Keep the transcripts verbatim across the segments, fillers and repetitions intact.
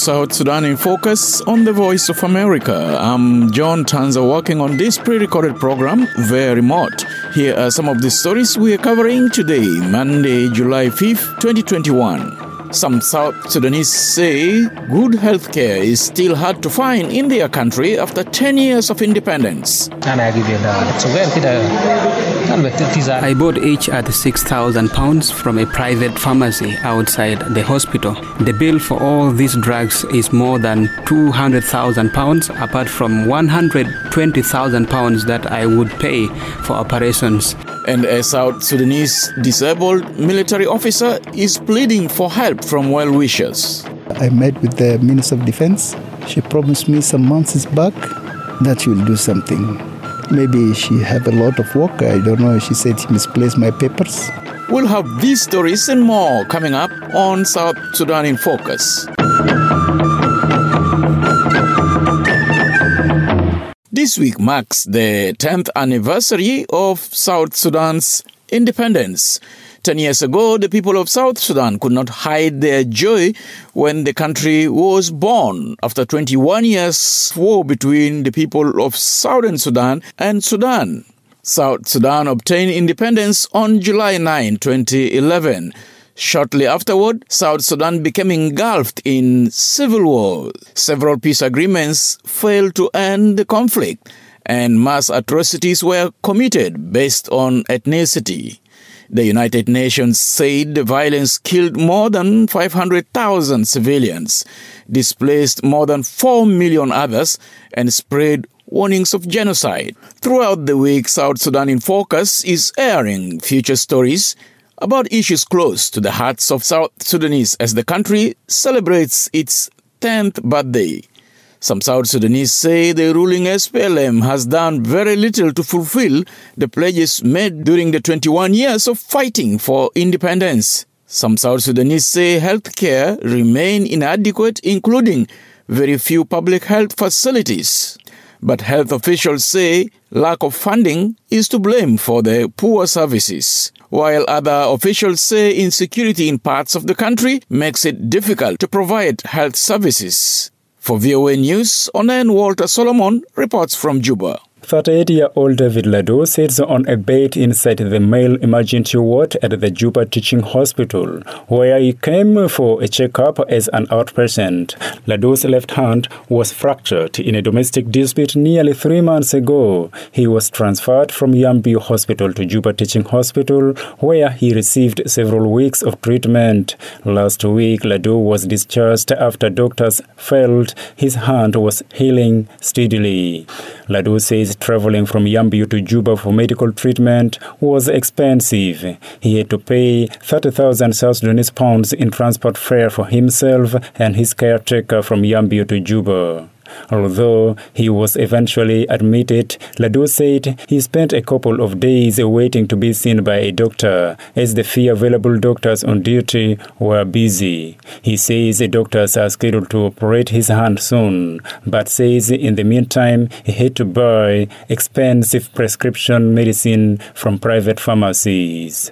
South Sudan in Focus on the Voice of America. I'm John Tanza working on this pre-recorded program via remote. Here are some of the stories we are covering today, Monday, July fifth, twenty twenty-one. Some South Sudanese say good health care is still hard to find in their country after ten years of independence. I bought each at six thousand pounds from a private pharmacy outside the hospital. The bill for all these drugs is more than two hundred thousand pounds, apart from one hundred twenty thousand pounds that I would pay for operations. And a South Sudanese disabled military officer is pleading for help from well-wishers. I met with the Minister of Defense. She promised me some months back that she will do something. Maybe she have a lot of work. I don't know. She said she misplaced my papers. We'll have these stories and more coming up on South Sudan in Focus. This week marks the tenth anniversary of South Sudan's independence. Ten years ago, the people of South Sudan could not hide their joy when the country was born after twenty-one years war between the people of Southern Sudan and Sudan. South Sudan obtained independence on July ninth, twenty eleven. Shortly afterward, South Sudan became engulfed in civil war. Several peace agreements failed to end the conflict, and mass atrocities were committed based on ethnicity. The United Nations said the violence killed more than five hundred thousand civilians, displaced more than four million others, and spread warnings of genocide. Throughout the week, South Sudan in Focus is airing future stories about issues close to the hearts of South Sudanese as the country celebrates its tenth birthday. Some South Sudanese say the ruling S P L M has done very little to fulfill the pledges made during the twenty-one years of fighting for independence. Some South Sudanese say health care remain inadequate, including very few public health facilities. But health officials say lack of funding is to blame for the poor services, while other officials say insecurity in parts of the country makes it difficult to provide health services. For V O A News, Onen Walter Solomon reports from Juba. thirty-eight-year-old David Lado sits on a bed inside the male emergency ward at the Juba Teaching Hospital, where he came for a checkup as an outpatient. Lado's left hand was fractured in a domestic dispute nearly three months ago. He was transferred from Yambio Hospital to Juba Teaching Hospital, where he received several weeks of treatment. Last week, Lado was discharged after doctors felt his hand was healing steadily. Lado says traveling from Yambio to Juba for medical treatment was expensive. He had to pay thirty thousand South Sudanese pounds in transport fare for himself and his caretaker from Yambio to Juba. Although he was eventually admitted, Lado said he spent a couple of days waiting to be seen by a doctor, as the few available doctors on duty were busy. He says the doctors are scheduled to operate his hand soon, but says in the meantime he had to buy expensive prescription medicine from private pharmacies.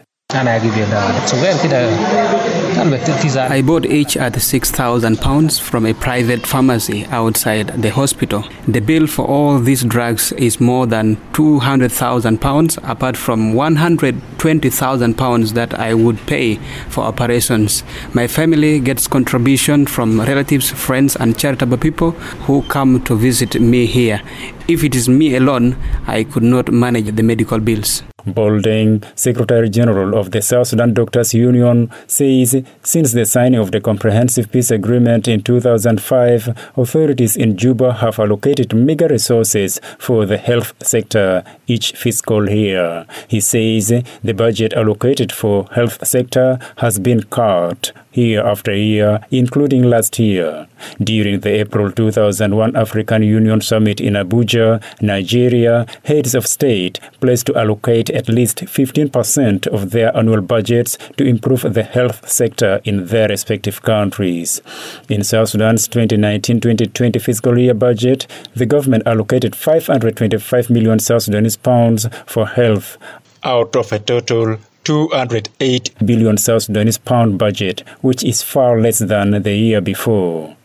I bought each at six thousand pounds from a private pharmacy outside the hospital. The bill for all these drugs is more than two hundred thousand pounds, apart from one hundred twenty thousand pounds that I would pay for operations. My family gets contribution from relatives, friends, and charitable people who come to visit me here. If it is me alone, I could not manage the medical bills. Bolding, Secretary General of the South Sudan Doctors Union, says since the signing of the Comprehensive Peace Agreement in two thousand five, authorities in Juba have allocated meager resources for the health sector each fiscal year. He says the budget allocated for health sector has been cut year after year, including last year. During the April two thousand one African Union Summit in Abuja, Nigeria, heads of state pledged to allocate at least fifteen percent of their annual budgets to improve the health sector in their respective countries. In South Sudan's twenty nineteen twenty twenty fiscal year budget, the government allocated five hundred twenty-five million South Sudanese pounds for health, out of a total two hundred eight billion South Sudanese pound budget, which is far less than the year before.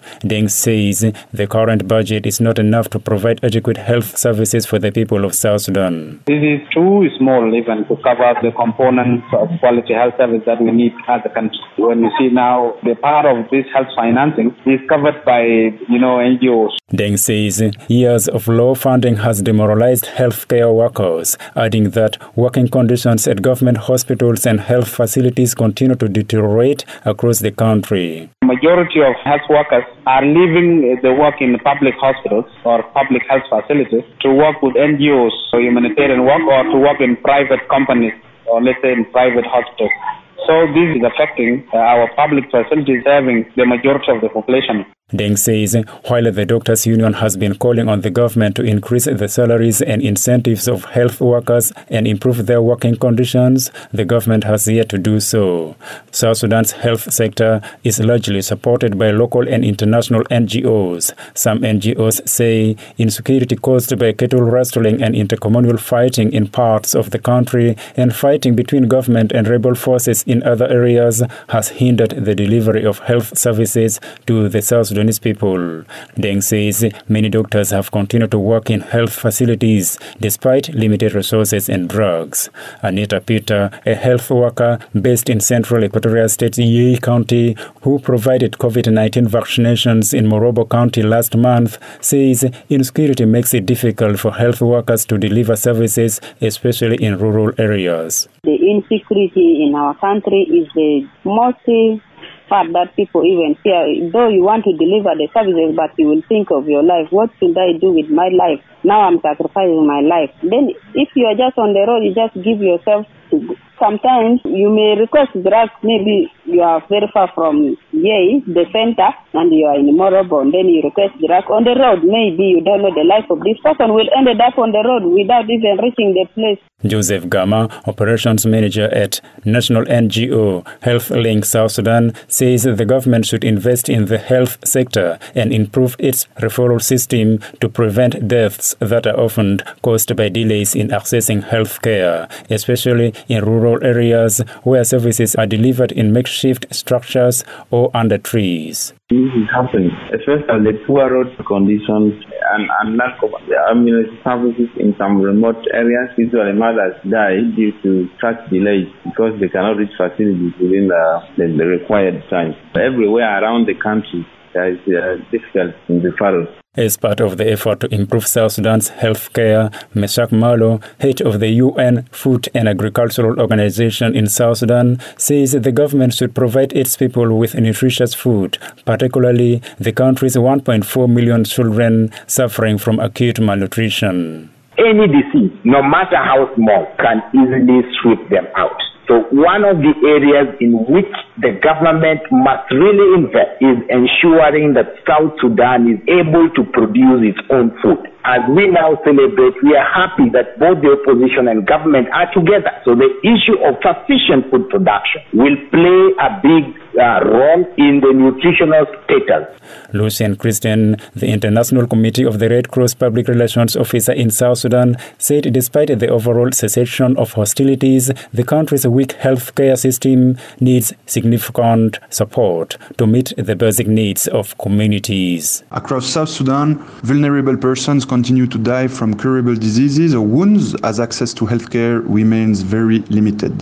Deng says the current budget is not enough to provide adequate health services for the people of South Sudan. This is too small even to cover the components of quality health service that we need as a country. When you see now the part of this health financing is covered by, you know, N G Os. Deng says years of low funding has demoralized healthcare workers, adding that working conditions at government hospitals and health facilities continue to deteriorate across the country. Majority of health workers are leaving the work in public hospitals or public health facilities to work with N G Os, so humanitarian work, or to work in private companies, or let's say in private hospitals. So this is affecting uh, our public facilities serving the majority of the population. Deng says while the Doctors' Union has been calling on the government to increase the salaries and incentives of health workers and improve their working conditions, the government has yet to do so. South Sudan's health sector is largely supported by local and international N G Os. Some N G Os say insecurity caused by cattle rustling and intercommunal fighting in parts of the country and fighting between government and rebel forces in other areas has hindered the delivery of health services to the South Sudanese people. Deng says many doctors have continued to work in health facilities despite limited resources and drugs. Anita Peter, a health worker based in central Equatorial State, Yei County, who provided COVID nineteen vaccinations in Morobo County last month, says insecurity makes it difficult for health workers to deliver services, especially in rural areas. The insecurity in our country is the most part that people even fear. Though you want to deliver the services, but you will think of your life. What should I do with my life? Now I'm sacrificing my life. Then if you are just on the road, you just give yourself to. Sometimes you may request drugs, maybe you are very far from Yei, the center, and you are in Morobo, and then you request drugs on the road. Maybe you don't know the life of this person will end up on the road without even reaching the place. Joseph Gama, operations manager at National N G O Health Link South Sudan, says the government should invest in the health sector and improve its referral system to prevent deaths that are often caused by delays in accessing health care, especially in rural areas where services are delivered in makeshift structures or under trees. This is happening, especially the poor road conditions and, and lack of ambulance services in some remote areas. Usually mothers die due to such delays because they cannot reach facilities within the, the, the required time. Everywhere around the country, there is uh, difficult in the referrals. As part of the effort to improve South Sudan's health care, Meshak Malo, head of the U N Food and Agricultural Organization in South Sudan, says the government should provide its people with nutritious food, particularly the country's one point four million children suffering from acute malnutrition. Any disease, no matter how small, can easily sweep them out. So one of the areas in which the government must really invest is ensuring that South Sudan is able to produce its own food. As we now celebrate, we are happy that both the opposition and government are together. So the issue of sufficient food production will play a big uh, role in the nutritional status. Lucien Christian, the International Committee of the Red Cross Public Relations Officer in South Sudan, said despite the overall cessation of hostilities, the country's weak healthcare system needs significant support to meet the basic needs of communities. Across South Sudan, vulnerable persons continue to die from curable diseases or wounds as access to healthcare remains very limited.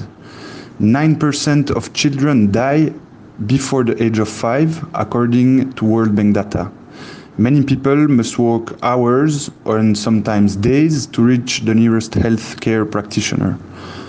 nine percent of children die before the age of five, according to World Bank data. Many people must work hours and sometimes days to reach the nearest healthcare practitioner,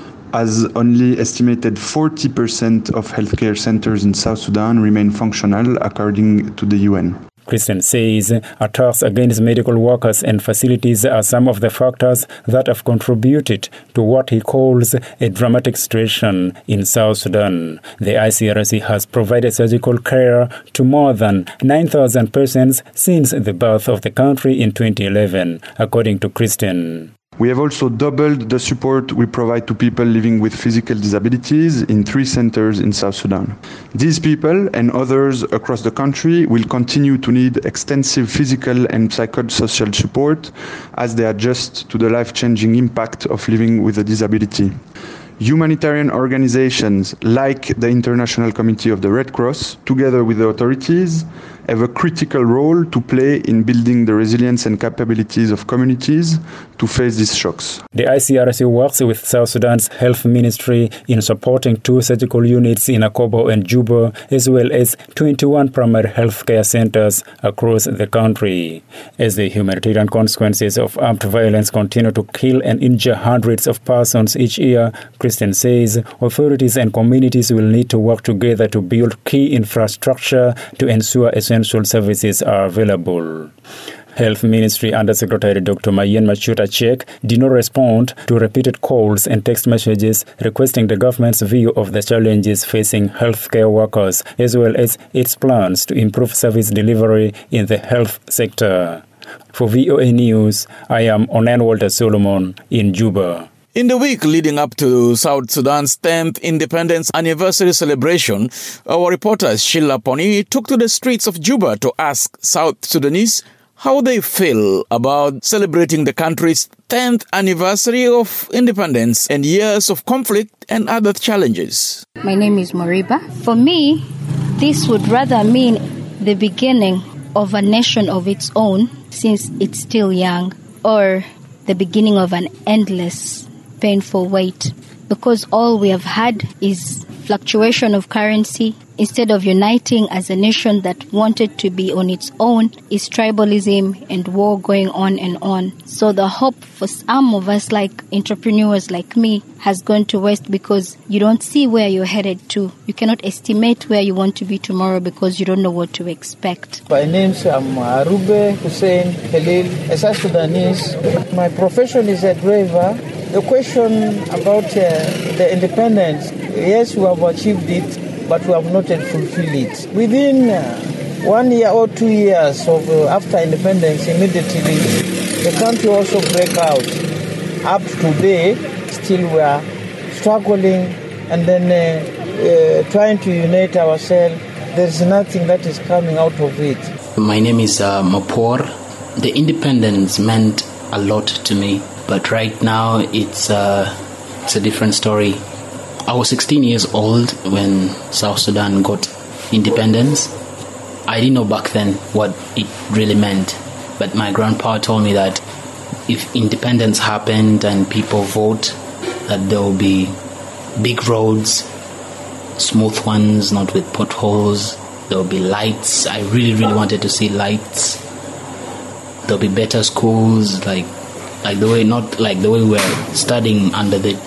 as only estimated forty percent of healthcare centers in South Sudan remain functional, according to the U N. Christian says attacks against medical workers and facilities are some of the factors that have contributed to what he calls a dramatic situation in South Sudan. The I C R C has provided surgical care to more than nine thousand persons since the birth of the country in twenty eleven, according to Christian. We have also doubled the support we provide to people living with physical disabilities in three centers in South Sudan. These people and others across the country will continue to need extensive physical and psychosocial support as they adjust to the life-changing impact of living with a disability. Humanitarian organizations like the International Committee of the Red Cross, together with the authorities, have a critical role to play in building the resilience and capabilities of communities to face these shocks. The I C R C works with South Sudan's Health Ministry in supporting two surgical units in Akobo and Juba, as well as twenty-one primary health care centers across the country. As the humanitarian consequences of armed violence continue to kill and injure hundreds of persons each year, Christian says authorities and communities will need to work together to build key infrastructure to ensure essential services are available. Health Ministry Undersecretary Doctor Mayen Machuta Chek did not respond to repeated calls and text messages requesting the government's view of the challenges facing healthcare workers, as well as its plans to improve service delivery in the health sector. For V O A News, I am Onan Walter Solomon in Juba. In the week leading up to South Sudan's tenth independence anniversary celebration, our reporter Sheila Poni took to the streets of Juba to ask South Sudanese how they feel about celebrating the country's tenth anniversary of independence and years of conflict and other challenges. My name is Moriba. For me, this would rather mean the beginning of a nation of its own, since it's still young, or the beginning of an endless painful wait, because all we have had is fluctuation of currency. Instead of uniting as a nation that wanted to be on its own, is tribalism and war going on and on. So the hope for some of us, like entrepreneurs like me, has gone to waste, because you don't see where you're headed to. You cannot estimate where you want to be tomorrow because you don't know what to expect. My name is Arube Hussein Khalil, a South Sudanese. My profession is a driver. The question about uh, the independence, yes, we have achieved it, but we have not yet fulfilled it. Within uh, one year or two years of uh, after independence, immediately the country also break out. Up to today, still we are struggling and then uh, uh, trying to unite ourselves. There is nothing that is coming out of it. My name is uh, Mapor. The independence meant a lot to me, but right now it's uh, it's a different story. I was sixteen years old when South Sudan got independence. I didn't know back then what it really meant, but my grandpa told me that if independence happened and people vote, that there will be big roads, smooth ones, not with potholes. There will be lights. I really, really wanted to see lights. There'll be better schools, like like the way not like the way we were studying under the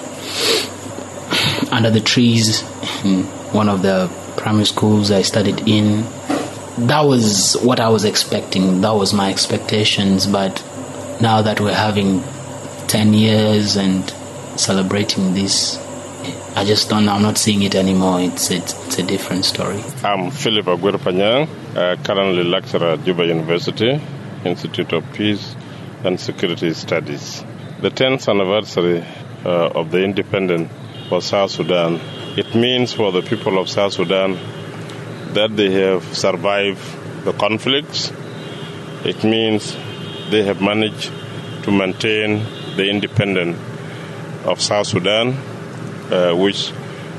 under the trees in one of the primary schools I studied in. That was what I was expecting. That was my expectations. But now that we're having ten years and celebrating this, I just don't I'm not seeing it anymore. It's it's, it's a different story. I'm Philip Aguirre-Panyang, uh, currently lecturer at Juba University, Institute of Peace and Security Studies. The tenth anniversary uh, of the independence for South Sudan, it means for the people of South Sudan that they have survived the conflicts. It means they have managed to maintain the independence of South Sudan, uh, which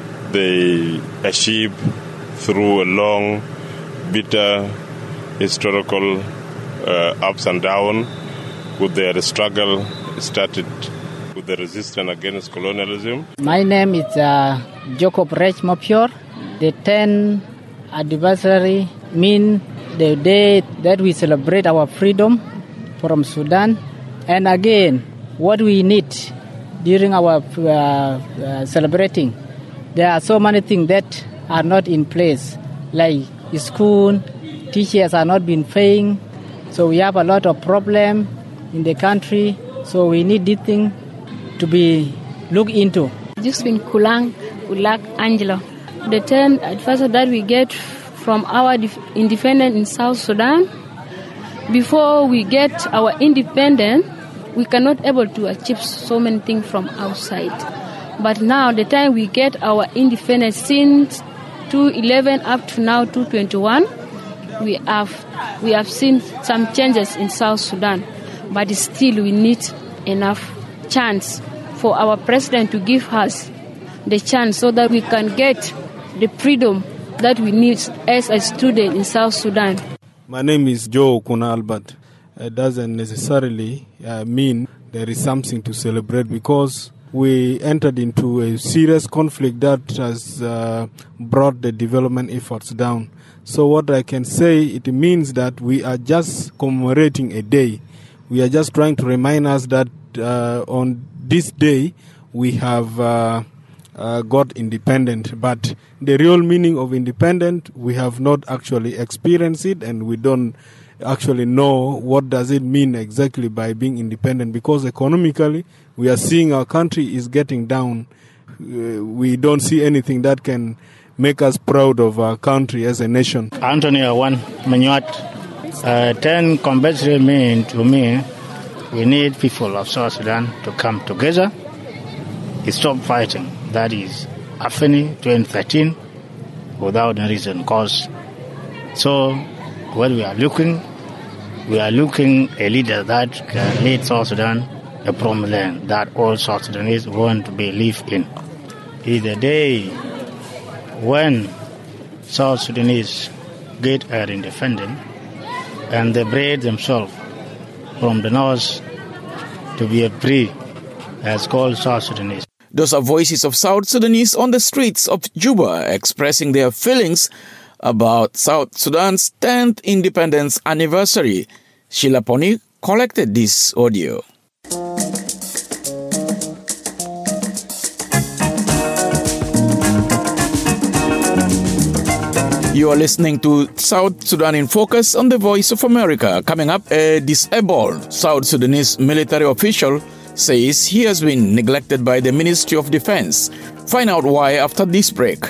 they achieved through a long, bitter, historical uh, ups and downs. With their struggle started with the resistance against colonialism. My name is uh, Jacob Rech Mopior. The tenth anniversary means the day that we celebrate our freedom from Sudan. And again, what we need during our uh, uh, celebrating, there are so many things that are not in place, like school, teachers are not being paying, so we have a lot of problems in the country, so we need this thing to be looked into. Josephine Kulang, Kulak Angelo. The tenth anniversary that we get from our independence in South Sudan, before we get our independence, we cannot able to achieve so many things from outside. But now, the time we get our independence since two eleven up to now two twenty-one, we have we have seen some changes in South Sudan. But still we need enough chance for our president to give us the chance so that we can get the freedom that we need as a student in South Sudan. My name is Joe Kuna Albert. It doesn't necessarily uh, mean there is something to celebrate, because we entered into a serious conflict that has uh, brought the development efforts down. So what I can say, it means that we are just commemorating a day. We are just trying to remind us that uh, on this day we have uh, uh, got independent. But the real meaning of independent, we have not actually experienced it, and we don't actually know what does it mean exactly by being independent, because economically we are seeing our country is getting down. Uh, we don't see anything that can make us proud of our country as a nation. Anthony Awan Manyuat, uh, ten compulsory mean to me, we need people of South Sudan to come together, stop fighting. That is Afeni twenty thirteen, without a reason cause. So what we are looking, we are looking a leader that can lead South Sudan a promised land that all South Sudanese want to believe in. Is the day when South Sudanese get their independence and they breed themselves from the north to be a free, as called South Sudanese. Those are voices of South Sudanese on the streets of Juba expressing their feelings about South Sudan's tenth independence anniversary. Sheila Pony collected this audio. You are listening to South Sudan in Focus on the Voice of America. Coming up, a disabled South Sudanese military official says he has been neglected by the Ministry of Defense. Find out why after this break.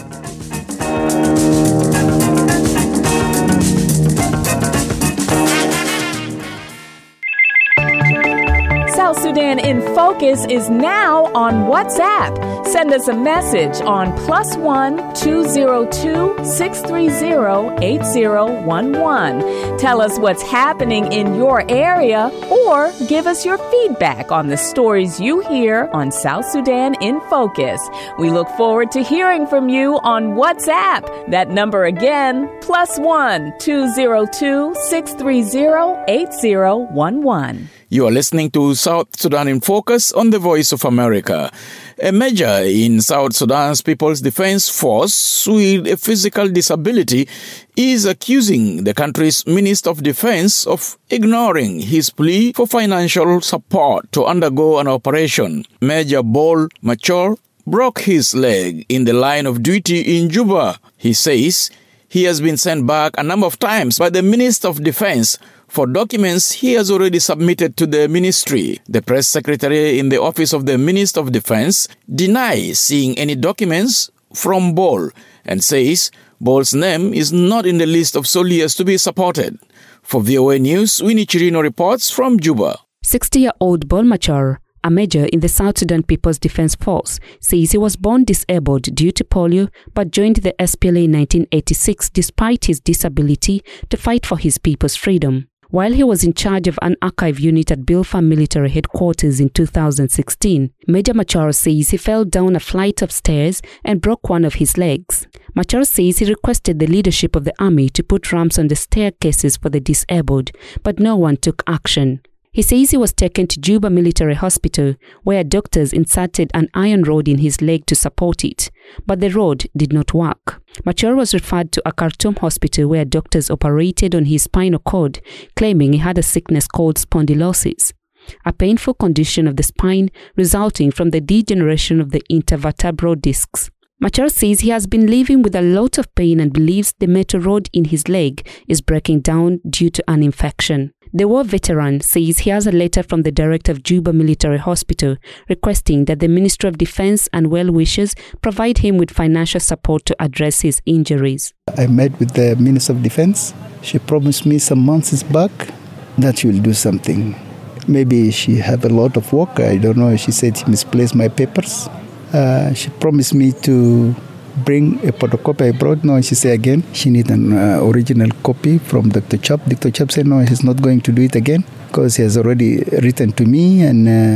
South Sudan in Focus is now on WhatsApp. Send us a message on plus one two zero two six three zero eight zero one one. Tell us what's happening in your area, or give us your feedback on the stories you hear on South Sudan in Focus. We look forward to hearing from you on WhatsApp. That number again, plus one two zero two six three zero eight zero one one. You are listening to South Sudan in Focus on the Voice of America. A major in South Sudan's People's Defense Force with a physical disability is accusing the country's Minister of Defense of ignoring his plea for financial support to undergo an operation. Major Bol Machor broke his leg in the line of duty in Juba. He says he has been sent back a number of times by the Minister of Defense for documents he has already submitted to the ministry. The press secretary in the office of the Minister of Defense denies seeing any documents from Bol and says Bol's name is not in the list of soldiers to be supported. For V O A News, Winnie Chirino reports from Juba. sixty-year-old Bol Machor, a major in the South Sudan People's Defense Force, says he was born disabled due to polio but joined the S P L A in nineteen eighty-six despite his disability to fight for his people's freedom. While he was in charge of an archive unit at Bilfa Military Headquarters in two thousand sixteen, Major Machor says he fell down a flight of stairs and broke one of his legs. Machor says he requested the leadership of the army to put ramps on the staircases for the disabled, but no one took action. He says he was taken to Juba Military Hospital, where doctors inserted an iron rod in his leg to support it, but the rod did not work. Machor was referred to a Khartoum hospital where doctors operated on his spinal cord, claiming he had a sickness called spondylosis, a painful condition of the spine resulting from the degeneration of the intervertebral discs. Machor says he has been living with a lot of pain and believes the metal rod in his leg is breaking down due to an infection. The war veteran says he has a letter from the director of Juba Military Hospital requesting that the Ministry of Defense and well-wishers provide him with financial support to address his injuries. I met with the Minister of Defense. She promised me some months back that she will do something. Maybe she have a lot of work. I don't know. She said she misplaced my papers. Uh, she promised me to bring a photocopy I brought. No, she said again, she need an uh, original copy from Doctor Chap. Doctor Chap said no, he's not going to do it again because he has already written to me and uh,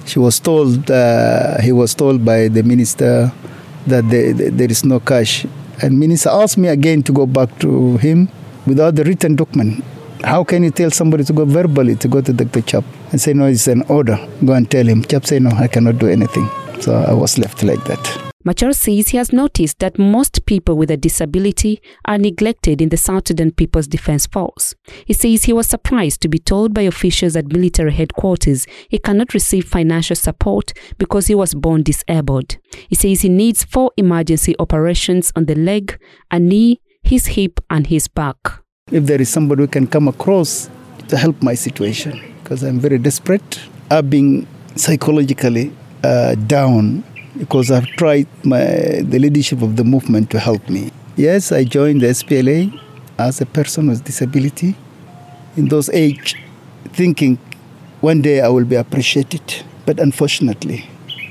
She was told, uh, he was told by the minister that the, the, there is no cash. And minister asked me again to go back to him without the written document. How can you tell somebody to go verbally to go to Doctor Chap and say, no, it's an order? Go and tell him. Chap say, no, I cannot do anything. So I was left like that. Machar says he has noticed that most people with a disability are neglected in the South Sudan People's Defense Force. He says he was surprised to be told by officials at military headquarters he cannot receive financial support because he was born disabled. He says he needs four emergency operations on the leg, a knee, his hip and his back. If there is somebody who can come across to help my situation, because I'm very desperate, I've been psychologically uh, down, because I've tried my, the leadership of the movement to help me. Yes, I joined the S P L A as a person with disability in those age, thinking one day I will be appreciated. But unfortunately,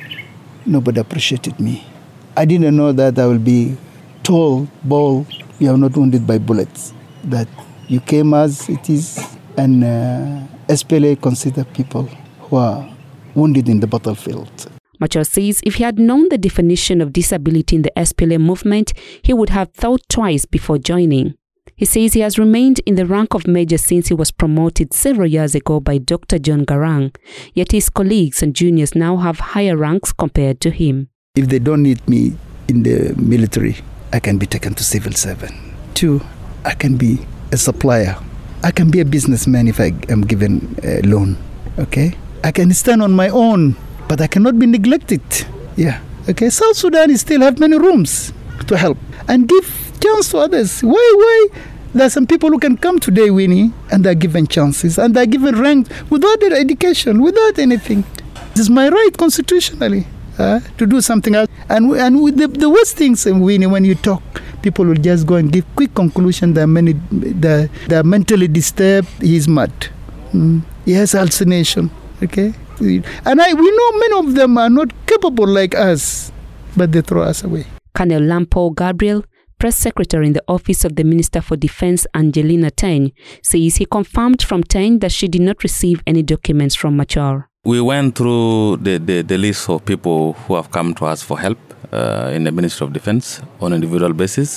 nobody appreciated me. I didn't know that I will be told, Ball, you are not wounded by bullets, that you came as it is, and uh, S P L A consider people who are wounded in the battlefield. Machar says if he had known the definition of disability in the S P L A movement, he would have thought twice before joining. He says he has remained in the rank of major since he was promoted several years ago by Doctor John Garang, yet his colleagues and juniors now have higher ranks compared to him. If they don't need me in the military, I can be taken to civil servant. Two, I can be a supplier. I can be a businessman if I am given a loan, okay? I can stand on my own, but I cannot be neglected. Yeah. Okay. South Sudan still have many rooms to help and give chance to others. Why? Why? There are some people who can come today, Winnie, and they're given chances and they're given rank without their education, without anything. This is my right constitutionally uh, to do something else. And and with the, the worst things, Winnie, when you talk, people will just go and give quick conclusion. They're many. They're, they're mentally disturbed. He's mad. Mm. He has hallucination. Okay. And I, we know many of them are not capable like us, but they throw us away. Colonel Lampo Gabriel, press secretary in the office of the Minister for Defense Angelina Teny, says he confirmed from Teny that she did not receive any documents from Machar. We went through the, the, the list of people who have come to us for help uh, in the Ministry of Defense on an individual basis.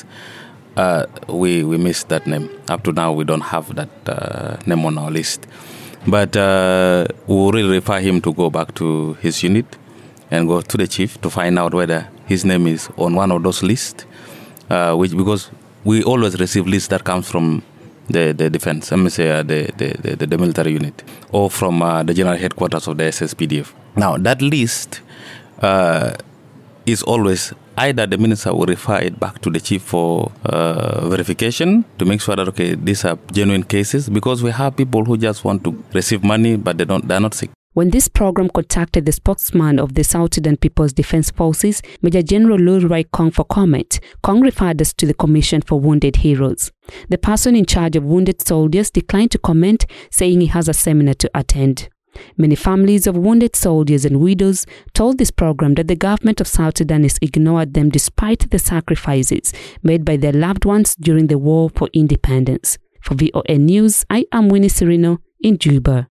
Uh, we, we missed that name. Up to now, we don't have that uh, name on our list. But uh, we will really refer him to go back to his unit and go to the chief to find out whether his name is on one of those lists, uh, which because we always receive lists that comes from the, the defense, let me say uh, the, the, the, the military unit, or from uh, the general headquarters of the S S P D F. Now, that list uh, is always either the minister will refer it back to the chief for uh, verification to make sure that, okay, these are genuine cases, because we have people who just want to receive money, but they don't, they're not sick. When this program contacted the spokesman of the South Sudan People's Defense Forces, Major General Lul Kong, for comment, Kong referred us to the Commission for Wounded Heroes. The person in charge of wounded soldiers declined to comment, saying he has a seminar to attend. Many families of wounded soldiers and widows told this program that the government of South Sudan has ignored them despite the sacrifices made by their loved ones during the war for independence. For V O N News, I am Winnie Serino in Juba.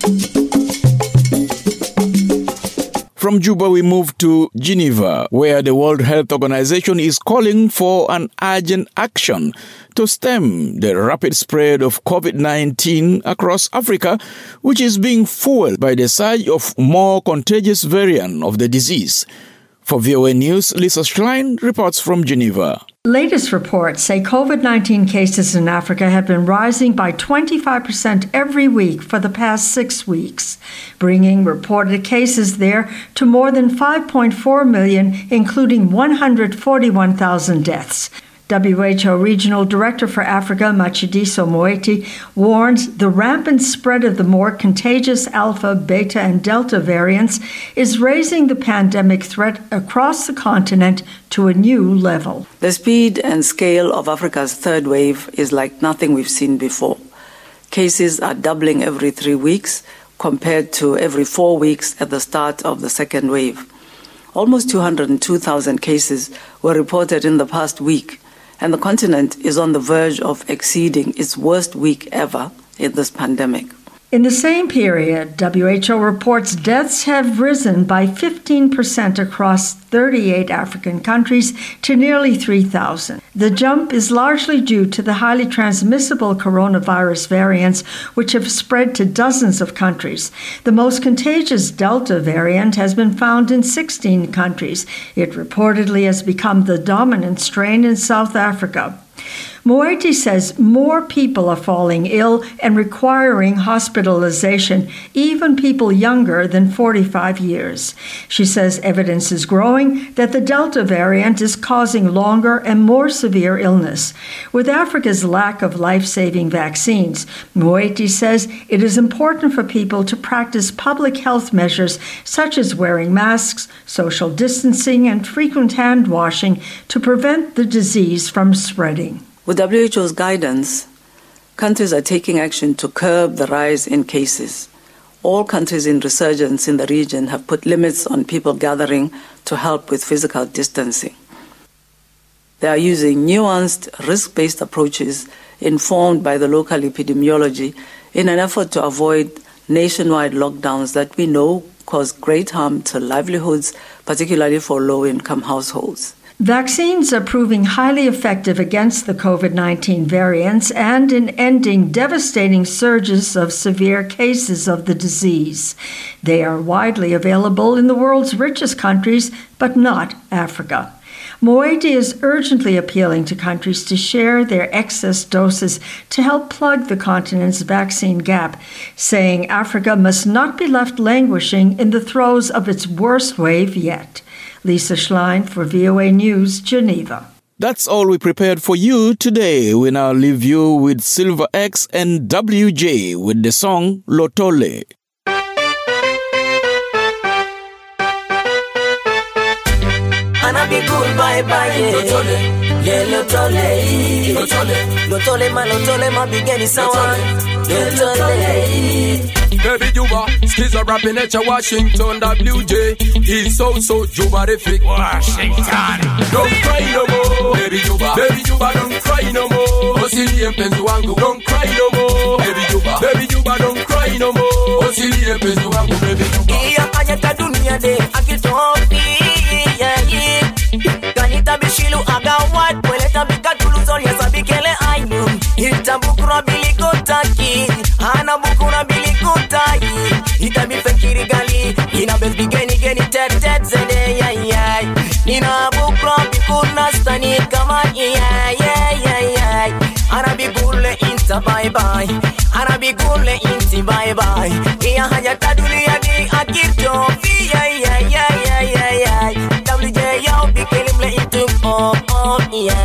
From Juba, we move to Geneva, where the World Health Organization is calling for an urgent action to stem the rapid spread of COVID nineteen across Africa, which is being fueled by the surge of more contagious variant of the disease. For V O A News, Lisa Schlein reports from Geneva. Latest reports say COVID nineteen cases in Africa have been rising by twenty-five percent every week for the past six weeks, bringing reported cases there to more than five point four million, including one hundred forty-one thousand deaths. W H O Regional Director for Africa, Matshidiso Moeti, warns the rampant spread of the more contagious Alpha, Beta, and Delta variants is raising the pandemic threat across the continent to a new level. The speed and scale of Africa's third wave is like nothing we've seen before. Cases are doubling every three weeks compared to every four weeks at the start of the second wave. Almost two hundred two thousand cases were reported in the past week, and the continent is on the verge of exceeding its worst week ever in this pandemic. In the same period, W H O reports deaths have risen by fifteen percent across thirty-eight African countries to nearly three thousand. The jump is largely due to the highly transmissible coronavirus variants, which have spread to dozens of countries. The most contagious Delta variant has been found in sixteen countries. It reportedly has become the dominant strain in South Africa. Moeti says more people are falling ill and requiring hospitalization, even people younger than forty-five years. She says evidence is growing that the Delta variant is causing longer and more severe illness. With Africa's lack of life-saving vaccines, Moeti says it is important for people to practice public health measures such as wearing masks, social distancing, and frequent hand washing to prevent the disease from spreading. With W H O's guidance, countries are taking action to curb the rise in cases. All countries in resurgence in the region have put limits on people gathering to help with physical distancing. They are using nuanced, risk-based approaches informed by the local epidemiology in an effort to avoid nationwide lockdowns that we know cause great harm to livelihoods, particularly for low-income households. Vaccines are proving highly effective against the COVID nineteen variants and in ending devastating surges of severe cases of the disease. They are widely available in the world's richest countries, but not Africa. Moeti is urgently appealing to countries to share their excess doses to help plug the continent's vaccine gap, saying Africa must not be left languishing in the throes of its worst wave yet. Lisa Schlein for V O A News, Geneva. That's all we prepared for you today. We now leave you with Silver X and W J with the song Lotole. Anabi cool bye bye Lotole, yeah Lotole, Lotole, Lotole ma Lotole ma bigeni sawa Lotole. Baby Juba, skizzer rapping at your Washington, W J is so so Jubarific. Washington. Don't cry no more, baby Juba. Baby Juba, don't cry no more. Osili mpenzi wangu, don't cry no more, baby Juba. Baby Juba, don't cry no more. Osili mpenzi wangu, baby Juba. Iya kanyata dunia de akitopi, yeah yeah. Kanita bishilu agawad, kweleta bikatulu zoria sabikele ainu. Itabukura bilikotaki, hana bukura bilikotaki. Itabi fekiri gali, ina bez bigeni geni tet tet zede ya ya. Ina bukura bikuna stani kama ya ya ya ya. Arabi gule inta bye bye, Arabi gule inti bye bye. Iya hanya tadulia di akito, ya ya ya ya ya ya. W J yao bikelimle itu oh oh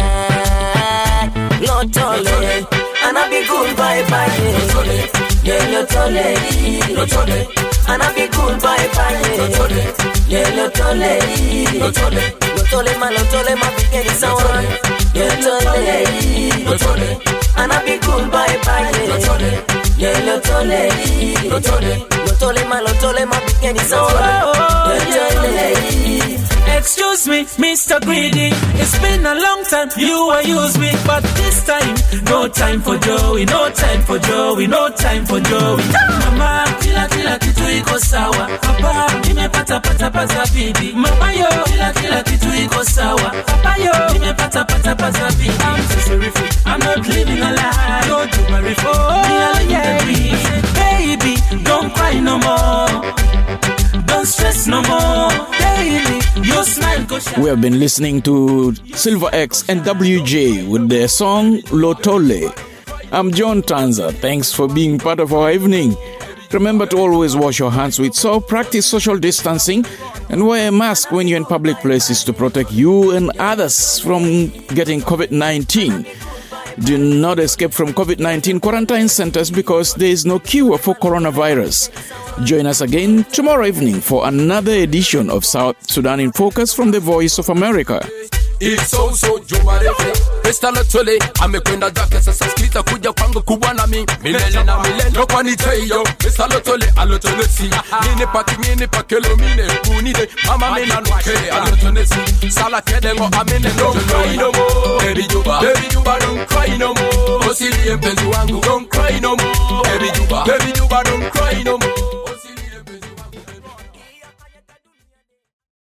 yeah. Lotole, Anabi cool bye bye Lotole, yeah Lotole, Lotole, Anabi cool bye bye Lotole, yeah Lotole, Lotole, Lotole ma Lotole ma bigeni sawa Lotole, Lotole, Anabi cool bye bye Lotole, yeah Lotole, Lotole, Lotole ma Lotole ma bigeni sawa Lotole. Excuse me, Mister Greedy. It's been a long time you were use me, but this time, no time for Joey, no time for Joey, no time for Joey. Mama, kila kila kitu iko sawa. Papa, nimepata pata pata bibi. Mama yo, kila kila kitu iko sawa. Papa yo, nimepata pata pata bibi. I'm so terrific, I'm not living a lie. Don't do my reform, me I live the dream. Baby, don't cry no more. Don't stress no more. Daily, your smile go shine. We have been listening to Silver X and W J with their song Lotole. I'm John Tanza. Thanks for being part of our evening. Remember to always wash your hands with soap, practice social distancing, and wear a mask when you're in public places to protect you and others from getting COVID nineteen. Do not escape from COVID nineteen quarantine centers because there is no cure for coronavirus. Join us again tomorrow evening for another edition of South Sudan in Focus from the Voice of America. It's so so Juba refe. Pesta lotole amekwenda zake sasa skita kuja kwangu kubwa na mimi milele na milele. No kwani teyo pesta lotole alotole si. Nini pati nini pakelo mine kunide mama mina nuke alotole si. Sala kedengo amene don't cry no more. Baby Juba, baby Juba don't cry no more. Osili mpenzi wangu don't cry no more. Baby Juba, baby Juba don't cry no more.